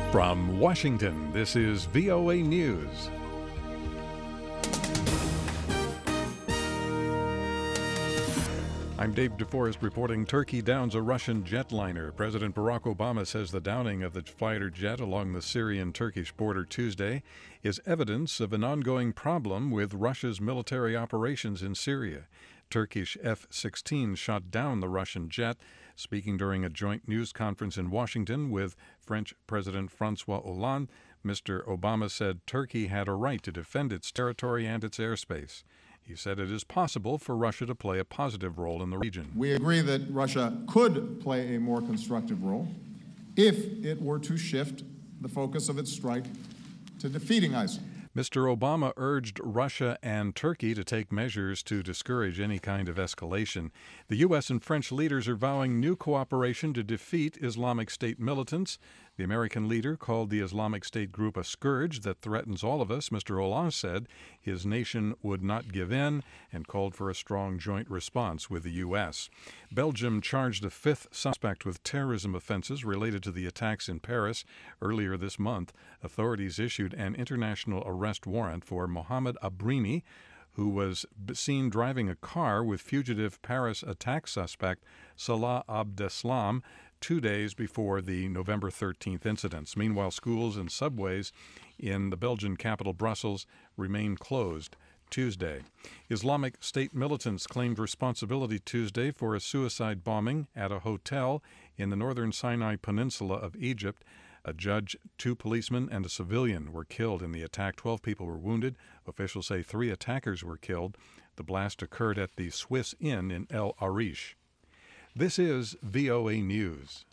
From Washington, this is VOA News. I'm Dave DeForest reporting Turkey downs a Russian jetliner. President Barack Obama says the downing of the fighter jet along the Syrian-Turkish border Tuesday is evidence of an ongoing problem with Russia's military operations in Syria. Turkish F-16 shot down the Russian jet. Speaking during a joint news conference in Washington with French President François Hollande, Mr. Obama said Turkey had a right to defend its territory and its airspace. He said it is possible for Russia to play a positive role in the region. We agree that Russia could play a more constructive role if it were to shift the focus of its strike to defeating ISIL. Mr. Obama urged Russia and Turkey to take measures to discourage any kind of escalation. The U.S. and French leaders are vowing new cooperation to defeat Islamic State militants. The American leader called the Islamic State group a scourge that threatens all of us. Mr. Hollande said his nation would not give in and called for a strong joint response with the U.S. Belgium charged a fifth suspect with terrorism offenses related to the attacks in Paris earlier this month. Authorities issued an international arrest warrant for Mohamed Abrini, who was seen driving a car with fugitive Paris attack suspect Salah Abdeslam 2 days before the November 13th incidents. Meanwhile, schools and subways in the Belgian capital Brussels remain closed Tuesday. Islamic State militants claimed responsibility Tuesday for a suicide bombing at a hotel in the northern Sinai Peninsula of Egypt. A judge, 2 policemen, and a civilian were killed in the attack. 12 people were wounded. Officials say 3 attackers were killed. The blast occurred at the Swiss Inn in El Arish. This is VOA News.